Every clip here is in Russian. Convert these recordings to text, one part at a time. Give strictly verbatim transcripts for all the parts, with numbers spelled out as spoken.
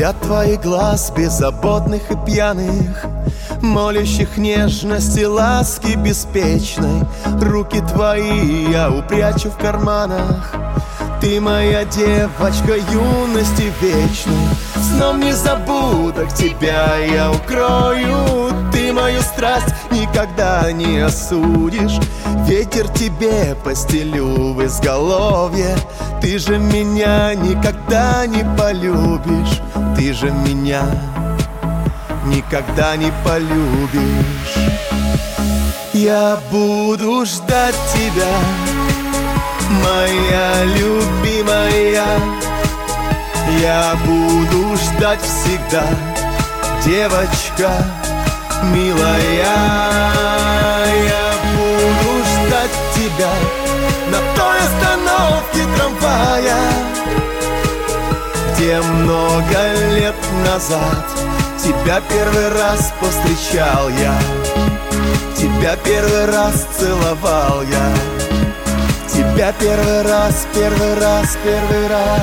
Взгляд твоих глаз беззаботных и пьяных, молящих нежности, ласки беспечной. Руки твои я упрячу в карманах. Ты моя девочка юности вечной. Сном незабудок тебя я укрою. Ты мою страсть никогда не осудишь. Ветер тебе постелю в изголовье. Ты же меня никогда не полюбишь. Ты же меня никогда не полюбишь. Я буду ждать тебя, моя любимая. Я буду ждать всегда, девочка милая. Я буду ждать тебя на той остановке трамвая, где много лет назад тебя первый раз повстречал я. Тебя первый раз целовал я. Тебя первый раз, первый раз, первый раз.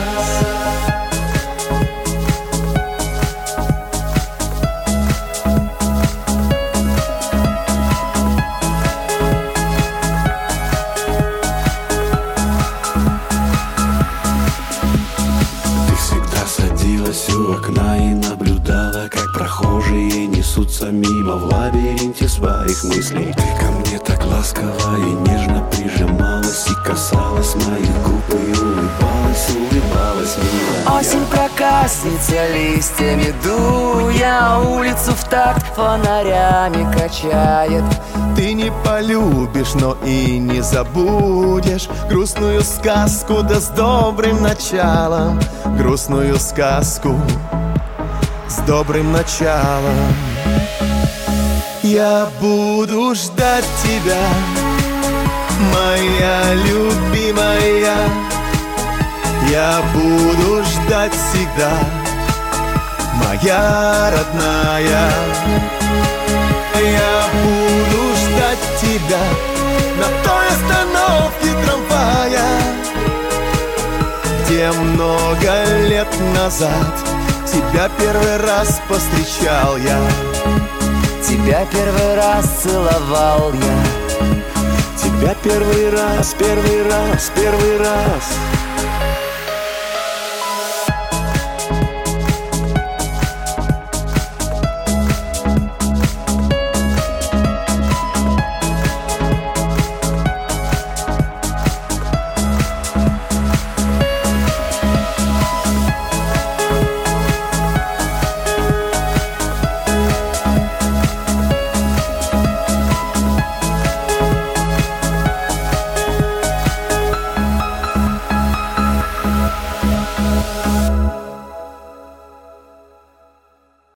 Ты всегда садилась у окна и наблюдала, как прохожие несутся мимо в лабиринте своих мыслей. Ты ко мне так ласково и нежно прижималась и касалась моих губ и улыбалась, улыбалась милая. Осень проказница листьями дуя, улицу в такт фонарями качает. Ты не полюбишь, но и не забудешь грустную сказку, да с добрым началом. Грустную сказку с добрым началом. Я буду ждать тебя, моя любимая. Я буду ждать всегда, моя родная. Я буду ждать тебя на той остановке трамвая, где много лет назад тебя первый раз повстречал я. Тебя первый раз целовал я. Тебя первый раз, первый раз, первый раз.